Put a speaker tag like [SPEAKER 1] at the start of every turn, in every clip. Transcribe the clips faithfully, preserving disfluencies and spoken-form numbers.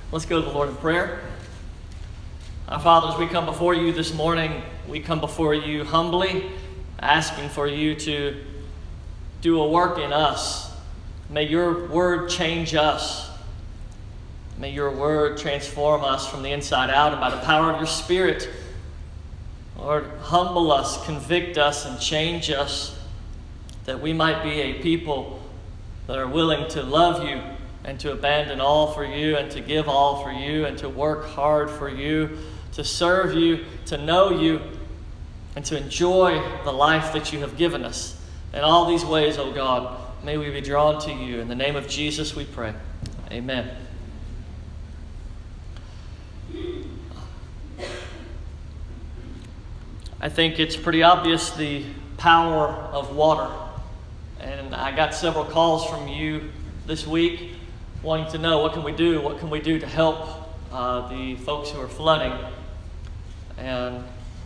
[SPEAKER 1] Let's go to the Lord in prayer. Our Father, as we come before you this morning, we come before you humbly, asking for you to do a work in us. May your word change us. May your word transform us from the inside out, and by the power of your Spirit, Lord, humble us, convict us, and change us, that we might be a people that are willing to love you and to abandon all for you and to give all for you and to work hard for you, to serve you, to know you, and to enjoy the life that you have given us. In all these ways, O God, may we be drawn to you. In the name of Jesus we pray. Amen. I think it's pretty obvious the power of water. And I got several calls from you this week wanting to know, what can we do? What can we do to help uh, the folks who are flooding? And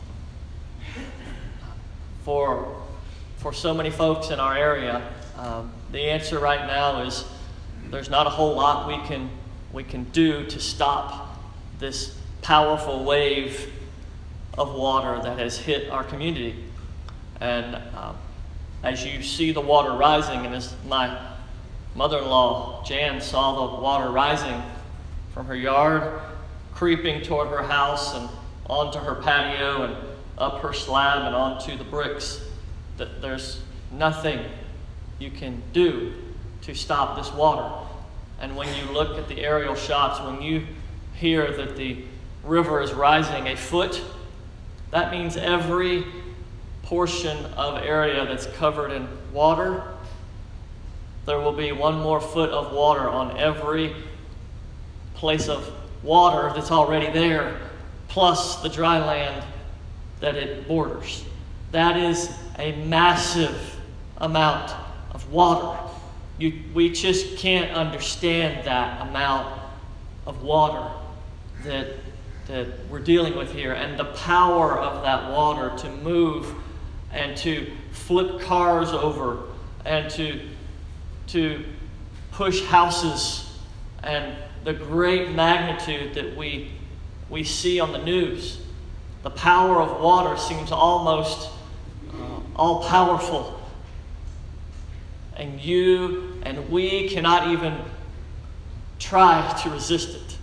[SPEAKER 1] for, for so many folks in our area, um, the answer right now is there's not a whole lot we can, we can do to stop this powerful wave of water that has hit our community. And uh, as you see the water rising, and as my mother-in-law, Jan, saw the water rising from her yard, creeping toward her house and onto her patio and up her slab and onto the bricks, that there's nothing you can do to stop this water. And when you look at the aerial shots, when you hear that the river is rising a foot, that means every portion of area that's covered in water, there will be one more foot of water on every place of water that's already there, plus the dry land that it borders. That is a massive amount of water. You, we just can't understand that amount of water that, that we're dealing with here, and the power of that water to move and to flip cars over and to to push houses, and the great magnitude that we we see on the news. The power of water seems almost uh, all-powerful, and you and we cannot even try to resist it.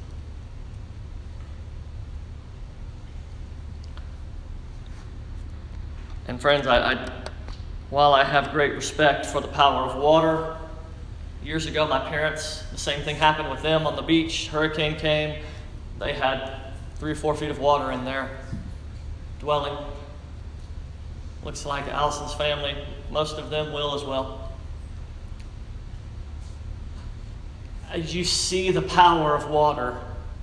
[SPEAKER 1] And friends, I, I while I have great respect for the power of water, years ago, my parents, the same thing happened with them on the beach. Hurricane came. They had three or four feet of water in their dwelling. Looks like Allison's family, most of them will as well. As you see the power of water,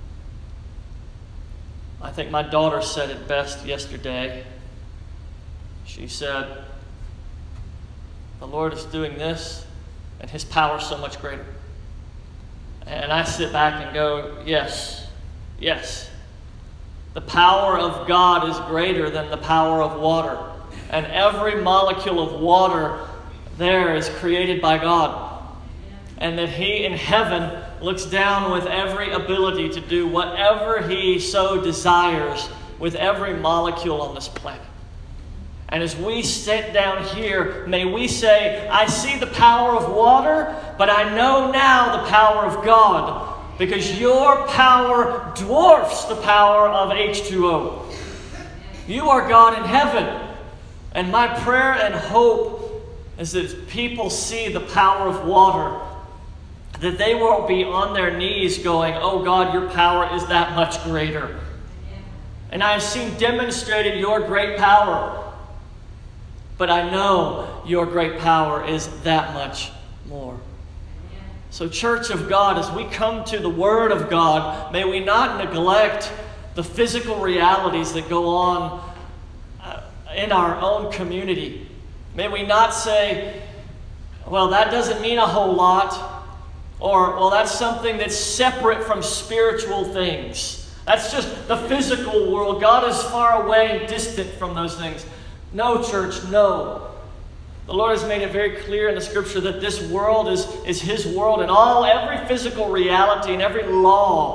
[SPEAKER 1] I think my daughter said it best yesterday. She said, the Lord is doing this, and His power is so much greater. And I sit back and go, yes, yes. The power of God is greater than the power of water. And every molecule of water there is created by God. And that He in heaven looks down with every ability to do whatever He so desires with every molecule on this planet. And as we sit down here, may we say, I see the power of water, but I know now the power of God, because your power dwarfs the power of H two O. You are God in heaven. And my prayer and hope is that as people see the power of water, that they won't be on their knees going, oh God, your power is that much greater. And I have seen demonstrated your great power. But I know your great power is that much more. So, Church of God, as we come to the Word of God, may we not neglect the physical realities that go on uh, in our own community. May we not say, well, that doesn't mean a whole lot, or, well, that's something that's separate from spiritual things. That's just the physical world. God is far away, distant from those things. No, church, no. The Lord has made it very clear in the Scripture that this world is, is His world, and all every physical reality and every law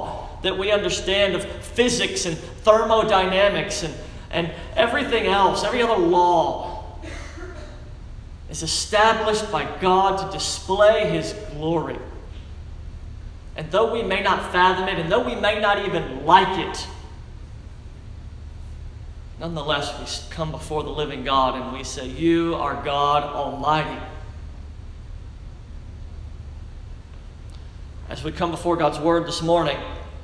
[SPEAKER 1] that we understand of physics and thermodynamics and, and everything else, every other law, is established by God to display His glory. And though we may not fathom it, and though we may not even like it, nonetheless we come before the living God and we say, "You are God Almighty." As we come before God's Word this morning,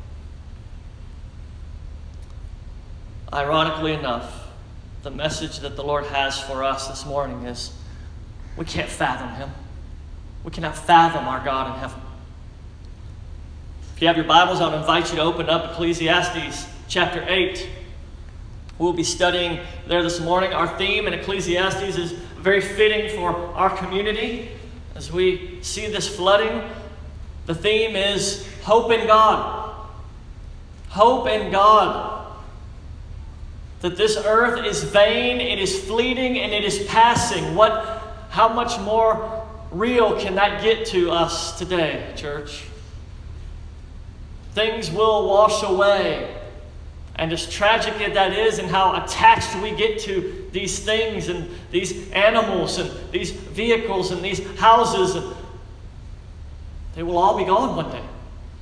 [SPEAKER 1] ironically enough, the message that the Lord has for us this morning is we can't fathom Him. We cannot fathom our God in heaven. If you have your Bibles, I would invite you to open up Ecclesiastes chapter eight. We'll be studying there this morning. Our theme in Ecclesiastes is very fitting for our community. As we see this flooding, the theme is hope in God. Hope in God. That this earth is vain, it is fleeting, and it is passing. What, how much more real can that get to us today, church? Things will wash away. And as tragic as that is, and how attached we get to these things and these animals and these vehicles and these houses, and they will all be gone one day.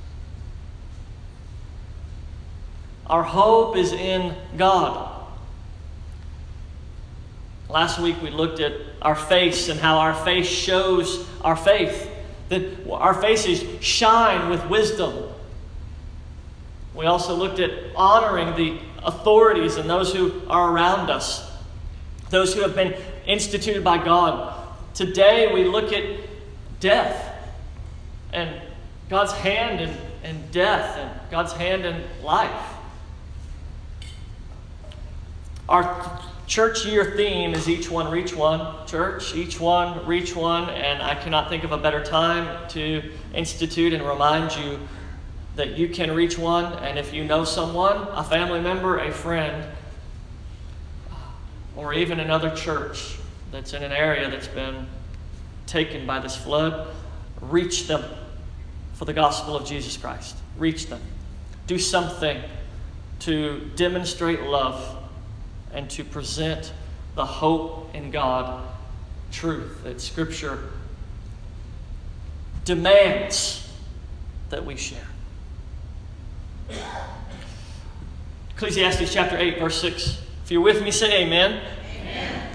[SPEAKER 1] Our hope is in God. Last week we looked at our face and how our face shows our faith. That our faces shine with wisdom. We also looked at honoring the authorities and those who are around us. Those who have been instituted by God. Today we look at death. And God's hand in, in death and God's hand in life. Our church year theme is Each One Reach One. Church, each one reach one. And I cannot think of a better time to institute and remind you that you can reach one. And if you know someone, a family member, a friend, or even another church that's in an area that's been taken by this flood, reach them for the gospel of Jesus Christ. Reach them. Do something to demonstrate love and to present the hope in God truth that Scripture demands that we share. Ecclesiastes chapter eight, verse six. If you're with me, say amen. Amen.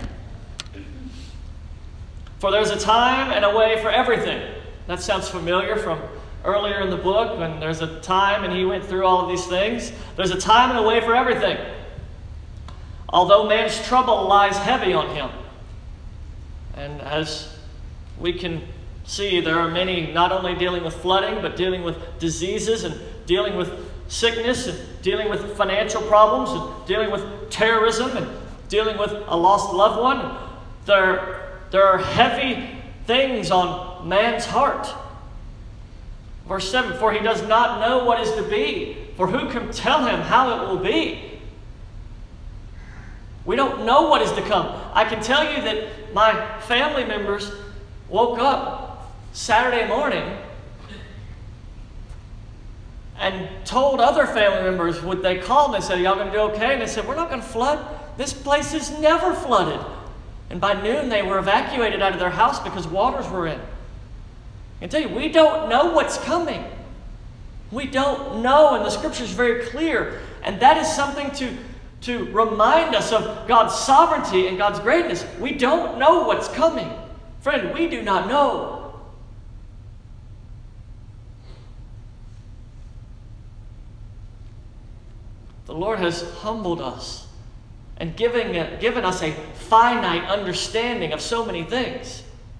[SPEAKER 1] For there's a time and a way for everything. That sounds familiar from earlier in the book when there's a time and he went through all of these things. There's a time and a way for everything. Although man's trouble lies heavy on him. And as we can see, there are many not only dealing with flooding, but dealing with diseases and dealing with sickness and dealing with financial problems and dealing with terrorism and dealing with a lost loved one. There, there are heavy things on man's heart. Verse seven, for he does not know what is to be, for who can tell him how it will be? We don't know what is to come. I can tell you that my family members woke up Saturday morning and told other family members, would they call them and said, are y'all going to do okay? And they said, we're not going to flood. This place is never flooded. And by noon they were evacuated out of their house because waters were in. I can tell you, we don't know what's coming. We don't know, and the Scripture is very clear. And that is something to, to remind us of God's sovereignty and God's greatness. We don't know what's coming. Friend, we do not know. The Lord has humbled us and given, given us a finite understanding of so many things.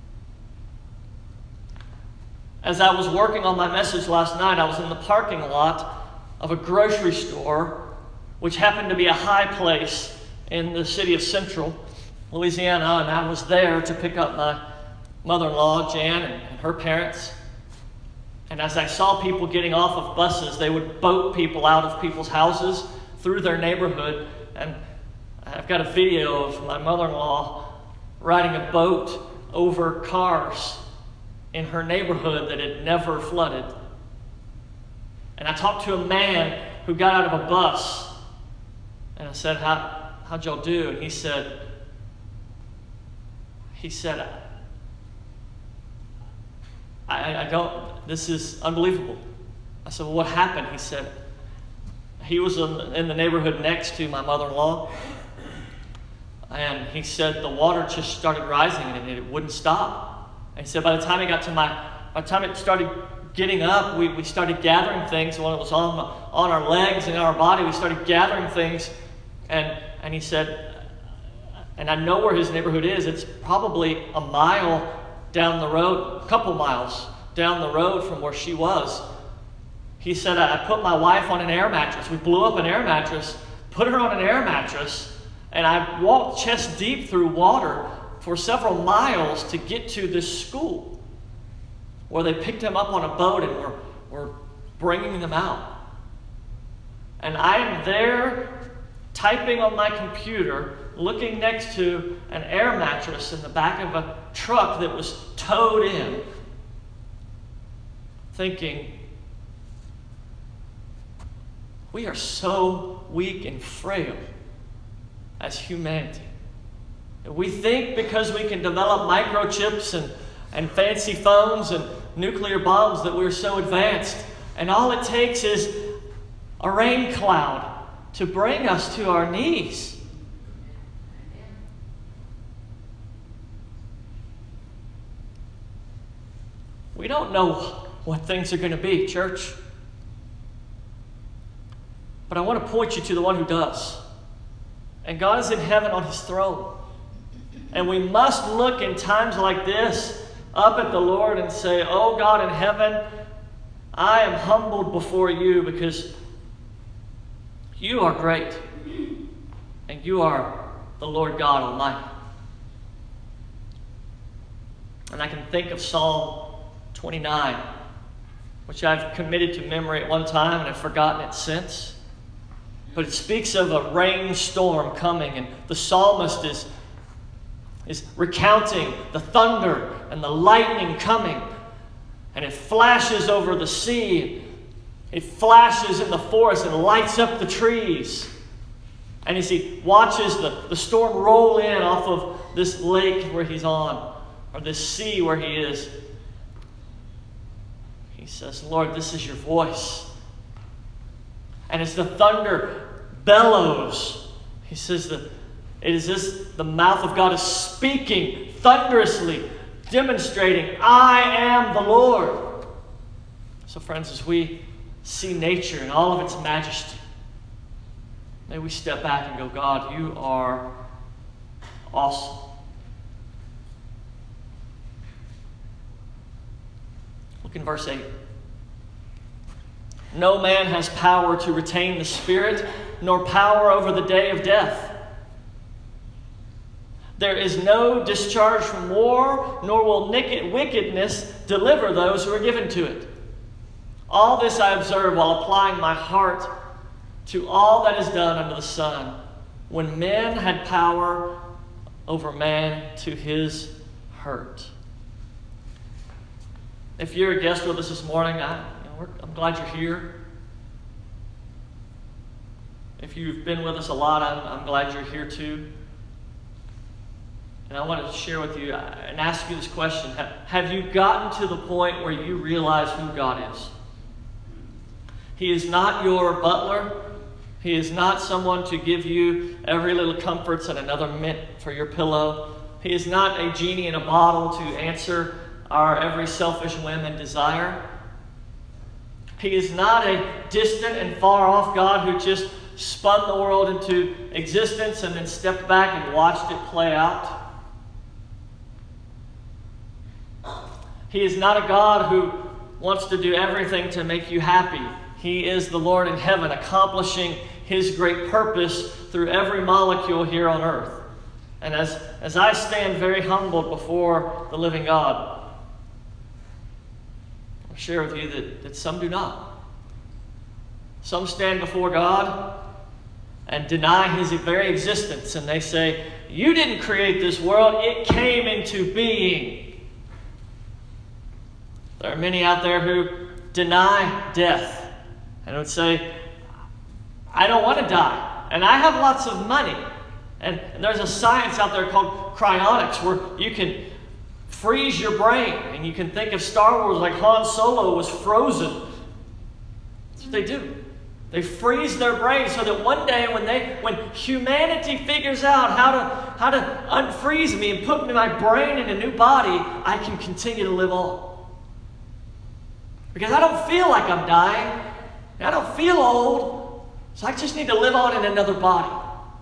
[SPEAKER 1] As I was working on my message last night, I was in the parking lot of a grocery store, which happened to be a high place in the city of Central Louisiana, and I was there to pick up my mother-in-law, Jan, and her parents. And as I saw people getting off of buses, they would boat people out of people's houses through their neighborhood. And I've got a video of my mother-in-law riding a boat over cars in her neighborhood that had never flooded. And I talked to a man who got out of a bus. And I said, How, how'd y'all do? And he said, he said, I, I don't, this is unbelievable. I said, well, what happened? He said, he was in, in the neighborhood next to my mother-in-law. And he said the water just started rising and it, it wouldn't stop. And he said by the time he got to my, by the time it started getting up, we, we started gathering things. When it was on, on our legs and our body, we started gathering things. And, and he said, and I know where his neighborhood is. It's probably a mile down the road, a couple miles down the road from where she was. He said, I put my wife on an air mattress. We blew up an air mattress, put her on an air mattress, and I walked chest deep through water for several miles to get to this school where they picked him up on a boat and were, were bringing them out. And I'm there typing on my computer, looking next to an air mattress in the back of a truck that was towed in, thinking, we are so weak and frail as humanity. We think because we can develop microchips and, and fancy phones and nuclear bombs that we're so advanced. And all it takes is a rain cloud to bring us to our knees. We don't know what things are going to be, church. But I want to point you to the one who does. And God is in heaven on his throne. And we must look in times like this up at the Lord and say, oh God in heaven, I am humbled before you because you are great. And you are the Lord God Almighty. And I can think of Psalm twenty-nine, which I've committed to memory at one time and I've forgotten it since. But it speaks of a rainstorm coming, and the psalmist is, is recounting the thunder and the lightning coming. And it flashes over the sea. It flashes in the forest and lights up the trees. And as he watches the, the storm roll in off of this lake where he's on, or this sea where he is, he says, Lord, this is your voice. And as the thunder bellows, he says that it is this, the mouth of God is speaking thunderously, demonstrating, I am the Lord. So friends, as we see nature in all of its majesty, may we step back and go, God, you are awesome. Look in verse eight. No man has power to retain the Spirit, nor power over the day of death. There is no discharge from war, nor will wickedness deliver those who are given to it. All this I observe while applying my heart to all that is done under the sun, when men had power over man to his hurt. If you're a guest with us this morning, I I'm glad you're here. If you've been with us a lot, I'm, I'm glad you're here too. And I want to share with you and ask you this question. Have, have you gotten to the point where you realize who God is? He is not your butler. He is not someone to give you every little comforts and another mint for your pillow. He is not a genie in a bottle to answer our every selfish whim and desire. He is not a distant and far off God who just spun the world into existence and then stepped back and watched it play out. He is not a God who wants to do everything to make you happy. He is the Lord in heaven, accomplishing his great purpose through every molecule here on earth. And as, as I stand very humbled before the living God, I'll share with you that, that some do not. Some stand before God and deny his very existence, and they say, you didn't create this world, it came into being. There are many out there who deny death and would say, I don't want to die, and I have lots of money. And, and there's a science out there called cryonics where you can freeze your brain, and you can think of Star Wars like Han Solo was frozen. That's what they do. They freeze their brain so that one day when they when humanity figures out how to how to unfreeze me and put my brain in a new body, I can continue to live on. Because I don't feel like I'm dying. I don't feel old. So I just need to live on in another body.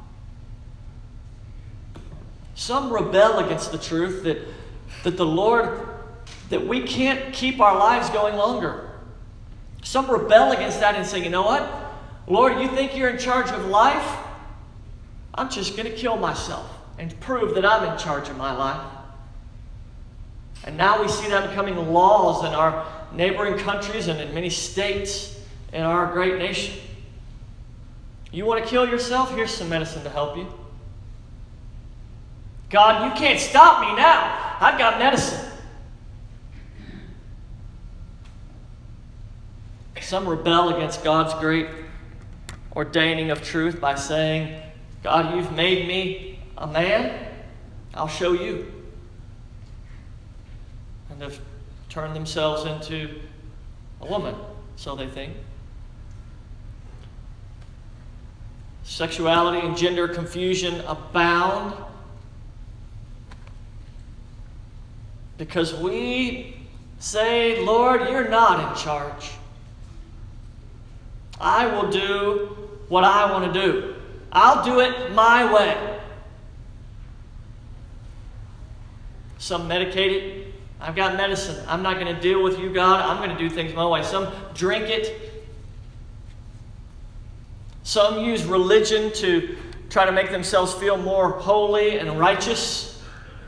[SPEAKER 1] Some rebel against the truth that, that the Lord, that we can't keep our lives going longer. Some rebel against that and say, you know what? Lord, you think you're in charge of life? I'm just going to kill myself and prove that I'm in charge of my life. And now we see that becoming laws in our neighboring countries and in many states in our great nation. You want to kill yourself? Here's some medicine to help you. God, you can't stop me now. I've got medicine. Some rebel against God's great ordaining of truth by saying, God, you've made me a man. I'll show you. And have turned themselves into a woman, so they think. Sexuality and gender confusion abound because we say, Lord, you're not in charge. I will do what I want to do. I'll do it my way. Some medicate it. I've got medicine. I'm not going to deal with you, God. I'm going to do things my way. Some drink it. Some use religion to try to make themselves feel more holy and righteous.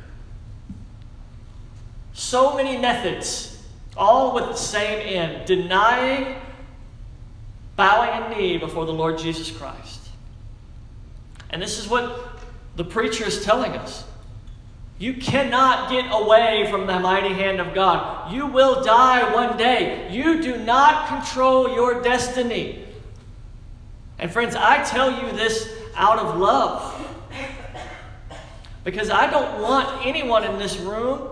[SPEAKER 1] So many methods, all with the same end, denying, bowing a knee before the Lord Jesus Christ. And this is what the preacher is telling us. You cannot get away from the mighty hand of God. You will die one day. You do not control your destiny. And friends, I tell you this out of love. Because I don't want anyone in this room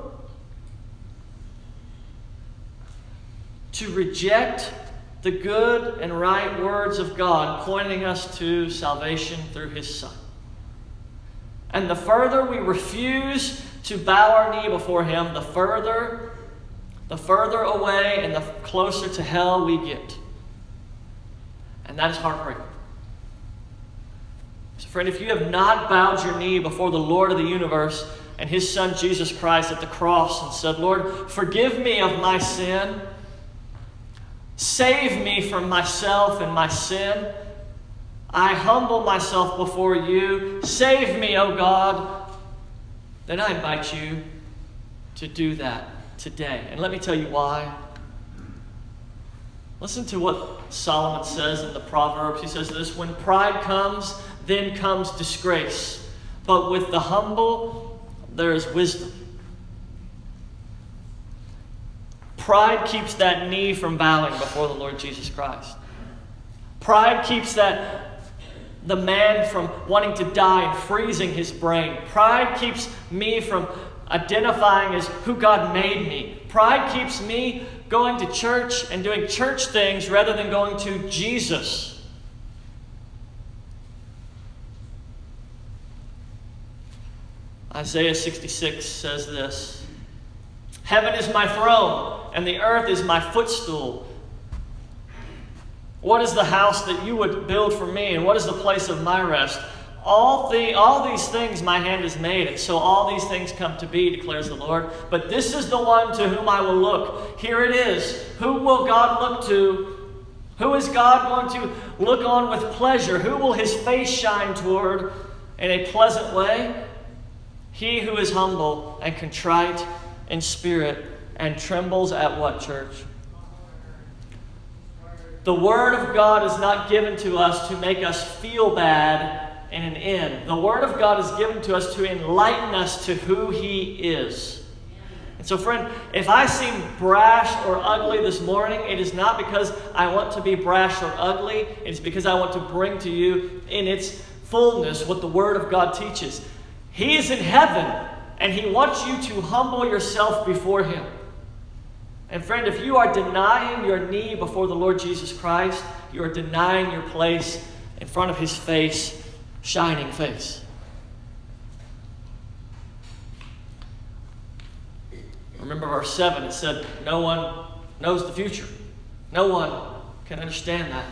[SPEAKER 1] to reject the good and right words of God pointing us to salvation through His Son. And the further we refuse to bow our knee before Him, the further, the further away and the closer to hell we get. And that is heartbreaking. So friend, if you have not bowed your knee before the Lord of the universe and His Son Jesus Christ at the cross and said, Lord, forgive me of my sin. Save me from myself and my sin. I humble myself before you. Save me, O God. Then I invite you to do that today. And let me tell you why. Listen to what Solomon says in the Proverbs. He says this, when pride comes, then comes disgrace. But with the humble, there is wisdom. Pride keeps that knee from bowing before the Lord Jesus Christ. Pride keeps that the man from wanting to die and freezing his brain. Pride keeps me from identifying as who God made me. Pride keeps me going to church and doing church things rather than going to Jesus. Isaiah sixty-six says this, heaven is my throne, and the earth is my footstool. What is the house that you would build for me, and what is the place of my rest? All, the, all these things my hand has made, and so all these things come to be, declares the Lord. But this is the one to whom I will look. Here it is. Who will God look to? Who is God going to look on with pleasure? Who will His face shine toward in a pleasant way? He who is humble and contrite in spirit and trembles at what, church? The Word of God is not given to us to make us feel bad in an end. The Word of God is given to us to enlighten us to who He is. And so, friend, if I seem brash or ugly this morning, it is not because I want to be brash or ugly. It's because I want to bring to you in its fullness what the Word of God teaches. He is in heaven, and He wants you to humble yourself before Him. And friend, if you are denying your knee before the Lord Jesus Christ, you are denying your place in front of His face, shining face. Remember verse seven, it said, no one knows the future. No one can understand that.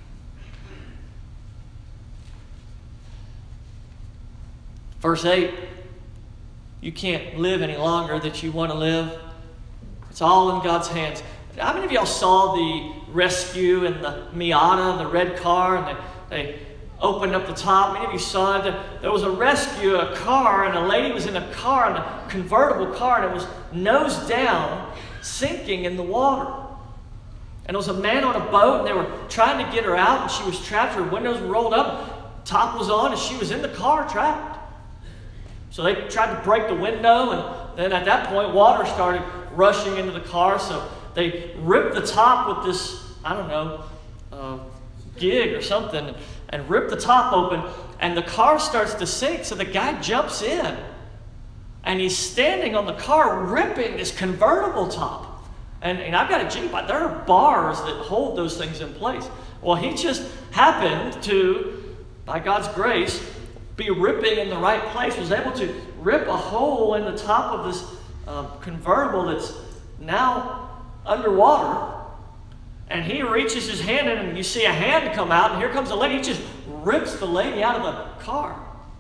[SPEAKER 1] Verse eight, you can't live any longer that you want to live. It's all in God's hands. How many of y'all saw the rescue in the Miata, the red car, and they, they opened up the top? Many of you saw it. There was a rescue, a car, and a lady was in a car, in a convertible car, and it was nose down, sinking in the water. And there was a man on a boat, and they were trying to get her out, and she was trapped. Her windows were rolled up, top was on, and she was in the car trapped. So they tried to break the window, and then at that point, water started rushing into the car. So they ripped the top with this, I don't know, uh, gig or something, and ripped the top open, and the car starts to sink. So the guy jumps in, and he's standing on the car ripping this convertible top. And, and I've got a Jeep, but there are bars that hold those things in place. Well, he just happened to, by God's grace, be ripping in the right place, was able to rip a hole in the top of this um, convertible that's now underwater. And he reaches his hand in, and you see a hand come out, and here comes a lady. He just rips the lady out of the car.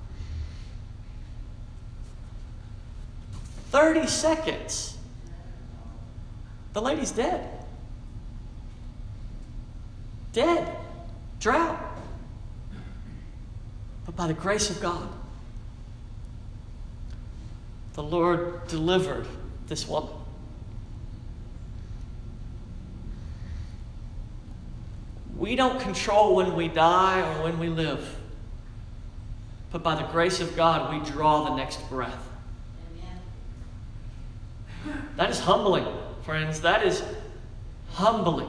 [SPEAKER 1] thirty seconds. The lady's dead. Dead. Drowned. But by the grace of God, the Lord delivered this woman. We don't control when we die or when we live. But by the grace of God, we draw the next breath. Amen. That is humbling, friends. That is humbling.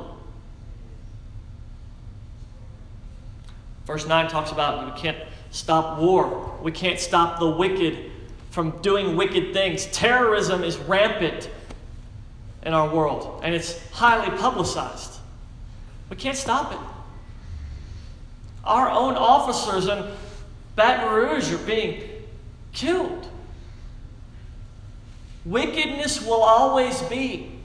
[SPEAKER 1] Verse nine talks about we can't stop war. We can't stop the wicked from doing wicked things. Terrorism is rampant in our world, and it's highly publicized. We can't stop it. Our own officers in Baton Rouge are being killed. Wickedness will always be.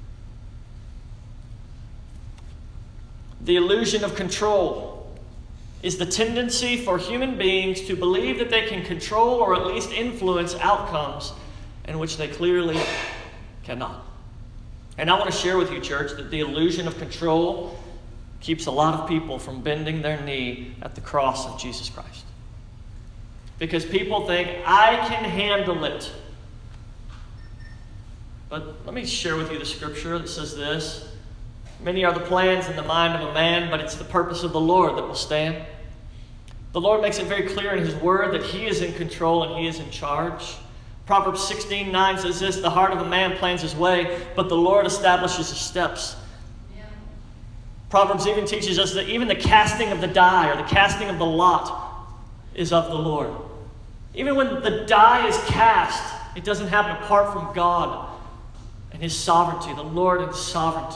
[SPEAKER 1] The illusion of control is the tendency for human beings to believe that they can control or at least influence outcomes in which they clearly cannot. And I want to share with you, church, that the illusion of control keeps a lot of people from bending their knee at the cross of Jesus Christ. Because people think, I can handle it. But let me share with you the scripture that says this. Many are the plans in the mind of a man, but it's the purpose of the Lord that will stand. The Lord makes it very clear in His Word that He is in control and He is in charge. Proverbs sixteen nine says this, the heart of a man plans his way, but the Lord establishes his steps. Yeah. Proverbs even teaches us that even the casting of the die or the casting of the lot is of the Lord. Even when the die is cast, it doesn't happen apart from God and His sovereignty, the Lord and His sovereignty.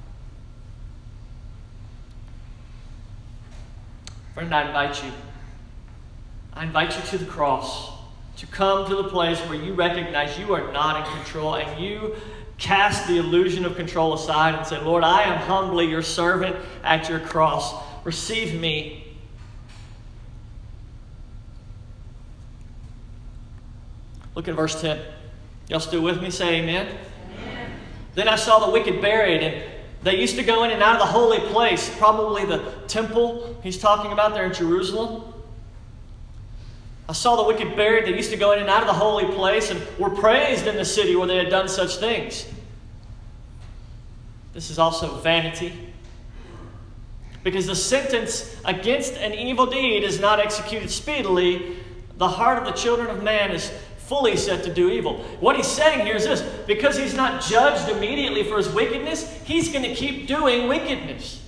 [SPEAKER 1] Friend, I invite you. I invite you to the cross, to come to the place where you recognize you are not in control and you cast the illusion of control aside and say, Lord, I am humbly your servant at your cross. Receive me. Look at verse ten. Y'all still with me? Say amen. Amen. Then I saw the wicked buried, and they used to go in and out of the holy place, probably the temple he's talking about there in Jerusalem. I saw the wicked buried. They used to go in and out of the holy place and were praised in the city where they had done such things. This is also vanity. Because the sentence against an evil deed is not executed speedily, the heart of the children of man is fully set to do evil. What he's saying here is this: because he's not judged immediately for his wickedness, he's going to keep doing wickedness.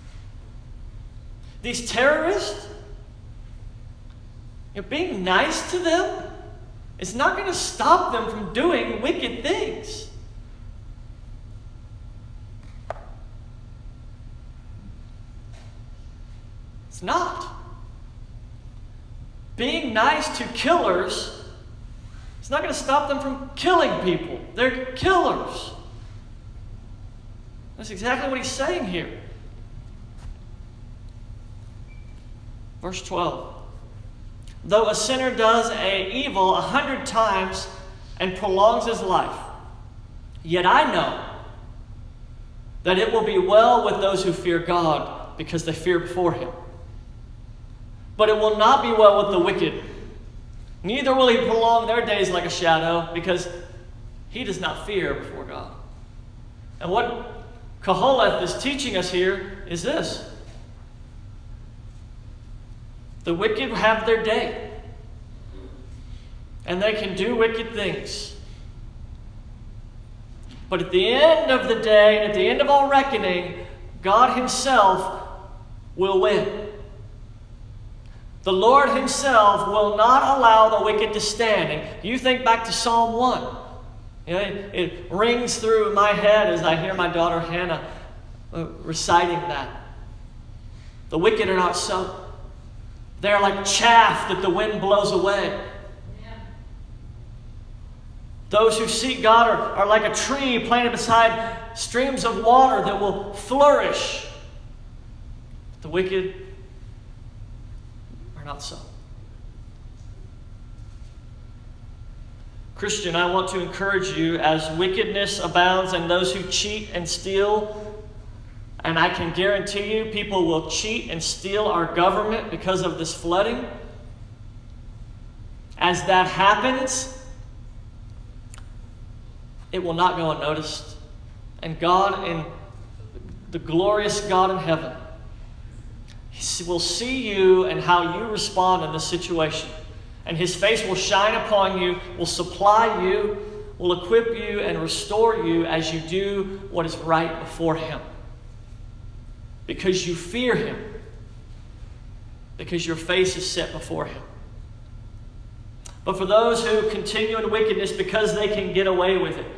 [SPEAKER 1] These terrorists, you know, being nice to them is not going to stop them from doing wicked things. It's not. Being nice to killers is not going to stop them from killing people. They're killers. That's exactly what he's saying here. Verse twelve. Though a sinner does a evil a hundred times and prolongs his life, yet I know that it will be well with those who fear God, because they fear before him. But it will not be well with the wicked. Neither will he prolong their days like a shadow, because he does not fear before God. And what Koheleth is teaching us here is this: the wicked have their day, and they can do wicked things. But at the end of the day, and at the end of all reckoning, God himself will win. The Lord himself will not allow the wicked to stand. And you think back to Psalm one. You know, it, it rings through my head as I hear my daughter Hannah uh, reciting that. The wicked are not so. They are like chaff that the wind blows away. Yeah. Those who seek God are, are like a tree planted beside streams of water that will flourish. The wicked are not so. Christian, I want to encourage you, as wickedness abounds and those who cheat and steal, and I can guarantee you people will cheat and steal our government because of this flooding. As that happens, it will not go unnoticed. And God, in the glorious God in heaven, He will see you and how you respond in this situation. And His face will shine upon you, will supply you, will equip you and restore you as you do what is right before Him. Because you fear Him. Because your face is set before Him. But for those who continue in wickedness because they can get away with it.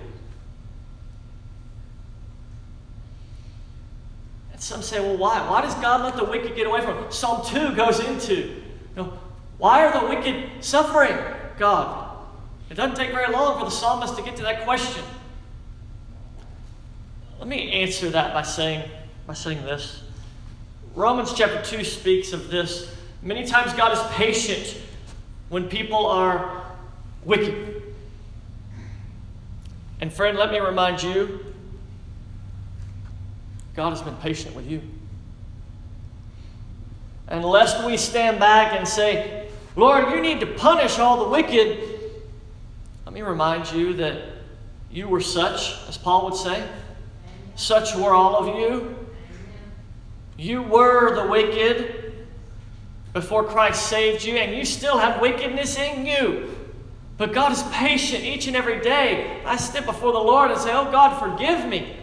[SPEAKER 1] And some say, well, why? Why does God let the wicked get away from it? Psalm two goes into, you know, why are the wicked suffering, God? It doesn't take very long for the psalmist to get to that question. Let me answer that by saying, by saying this. Romans chapter two speaks of this. Many times God is patient when people are wicked. And friend, let me remind you, God has been patient with you. And lest we stand back and say, Lord, you need to punish all the wicked, let me remind you that you were such, as Paul would say. Such were all of you. You were the wicked before Christ saved you, and you still have wickedness in you. But God is patient each and every day. I step before the Lord and say, oh God, forgive me.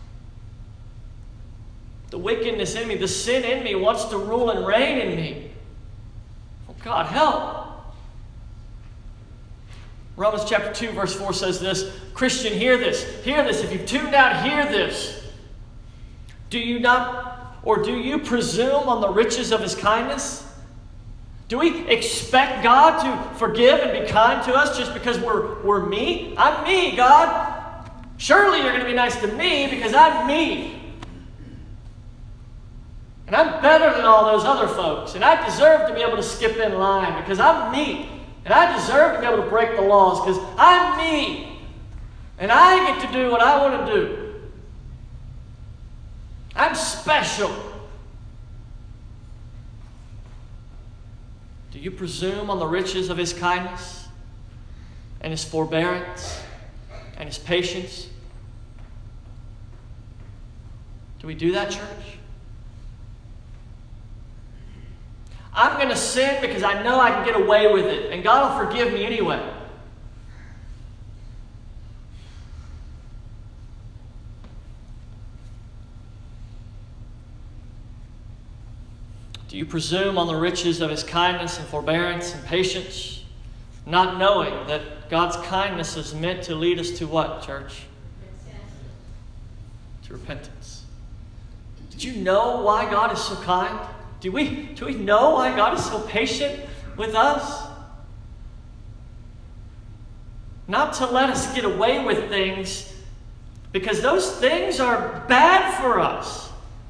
[SPEAKER 1] The wickedness in me, the sin in me wants to rule and reign in me. Oh God, help. Romans chapter two verse four says this. Christian, hear this. Hear this. If you've tuned out, hear this. Do you not, or do you presume on the riches of His kindness? Do we expect God to forgive and be kind to us just because we're, we're me? I'm me, God. Surely you're going to be nice to me because I'm me. And I'm better than all those other folks. And I deserve to be able to skip in line because I'm me. And I deserve to be able to break the laws because I'm me. And I get to do what I want to do. I'm special. Do you presume on the riches of His kindness and His forbearance and His patience? Do we do that, church? I'm going to sin because I know I can get away with it, and God will forgive me anyway. Do you presume on the riches of his kindness and forbearance and patience, not knowing that God's kindness is meant to lead us to what, church? To repentance. Did you know why God is so kind? Do we, do we know why God is so patient with us? Not to let us get away with things, because those things are bad for us.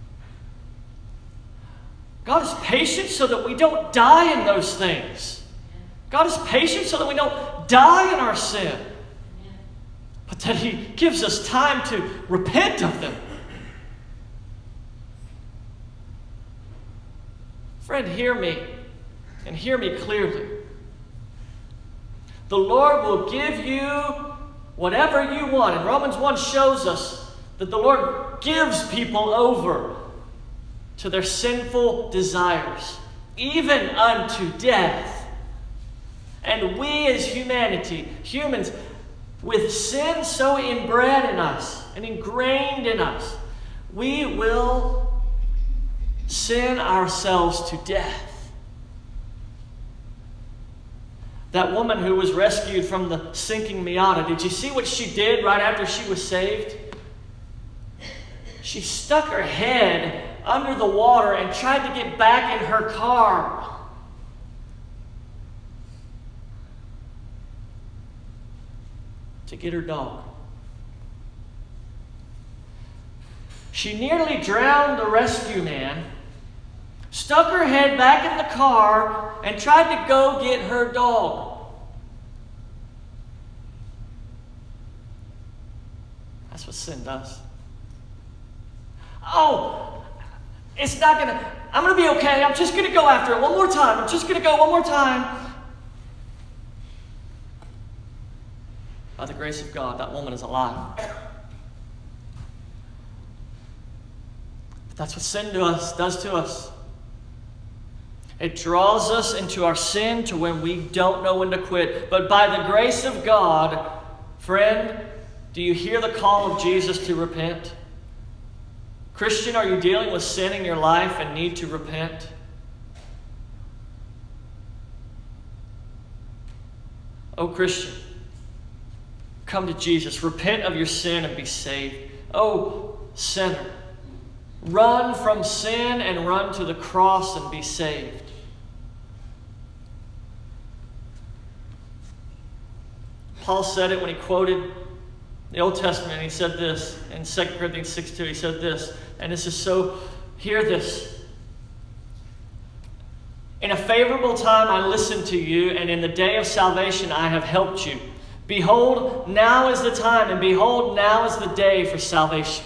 [SPEAKER 1] God is patient so that we don't die in those things. God is patient so that we don't die in our sin. But that He gives us time to repent of them. Friend, hear me, and hear me clearly. The Lord will give you whatever you want. And Romans one shows us that the Lord gives people over to their sinful desires, even unto death. And we as humanity, humans, with sin so inbred in us and ingrained in us, we will sin ourselves to death. That woman who was rescued from the sinking Miata, did you see what she did right after she was saved? She stuck her head under the water and tried to get back in her car. To get her dog. She nearly drowned the rescue man, stuck her head back in the car, and tried to go get her dog. That's what sin does. Oh, it's not going to, I'm going to be okay. I'm just going to go after it one more time. I'm just going to go one more time. By the grace of God, that woman is alive. But that's what sin to us does to us. It draws us into our sin to when we don't know when to quit. But by the grace of God, friend, do you hear the call of Jesus to repent? Christian, are you dealing with sin in your life and need to repent? Oh, Christian, come to Jesus. Repent of your sin and be saved. Oh, sinner, run from sin and run to the cross and be saved. Paul said it when he quoted the Old Testament. He said this in Second Corinthians six two. He said this, and this is so, hear this. In a favorable time I listened to you, and in the day of salvation I have helped you. Behold, now is the time, and behold, now is the day for salvation.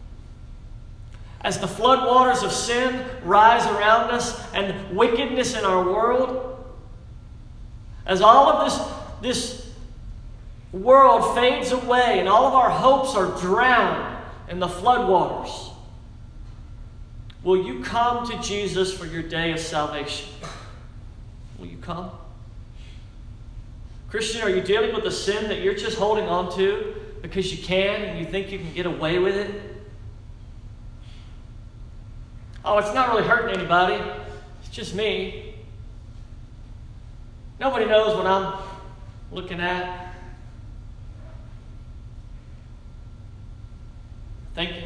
[SPEAKER 1] As the floodwaters of sin rise around us and wickedness in our world, as all of this, this world fades away and all of our hopes are drowned in the floodwaters, will you come to Jesus for your day of salvation? Will you come? Christian, are you dealing with a sin that you're just holding on to because you can and you think you can get away with it? Oh, it's not really hurting anybody. It's just me. Nobody knows what I'm looking at. Thinking.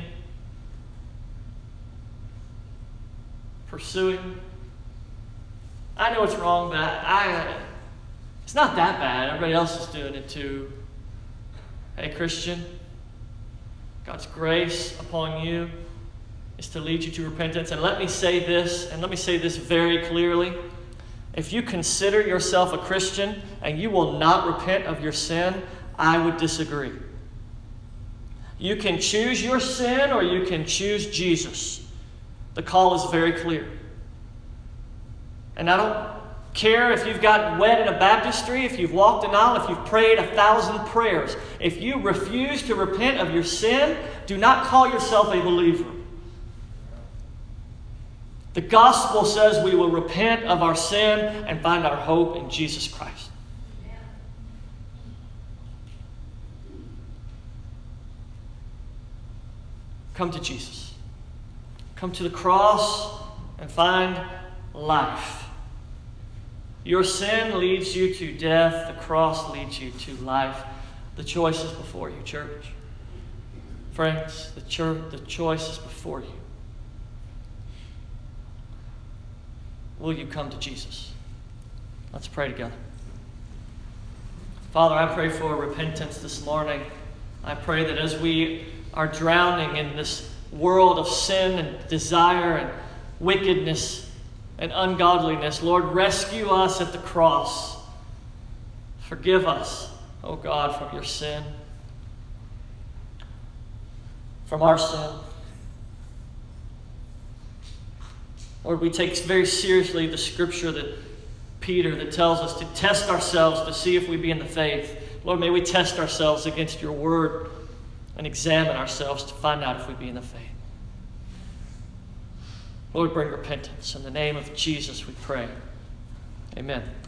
[SPEAKER 1] Pursuing. I know it's wrong, but I, I it's not that bad. Everybody else is doing it too. Hey, Christian, God's grace upon you is to lead you to repentance. And let me say this, and let me say this very clearly. If you consider yourself a Christian and you will not repent of your sin, I would disagree. You can choose your sin or you can choose Jesus. The call is very clear. And I don't care if you've gotten wet in a baptistry, if you've walked an aisle, if you've prayed a thousand prayers. If you refuse to repent of your sin, do not call yourself a believer. The gospel says we will repent of our sin and find our hope in Jesus Christ. Come to Jesus. Come to the cross and find life. Your sin leads you to death. The cross leads you to life. The choice is before you, church. Friends, the church, the choice is before you. Will you come to Jesus? Let's pray together. Father, I pray for repentance this morning. I pray that as we are drowning in this world of sin and desire and wickedness and ungodliness, Lord, rescue us at the cross. Forgive us, oh God, from your sin, from our sin. Lord, we take very seriously the scripture that Peter that tells us to test ourselves to see if we be in the faith. Lord, may we test ourselves against your word and examine ourselves to find out if we be in the faith. Lord, bring repentance. In the name of Jesus we pray. Amen.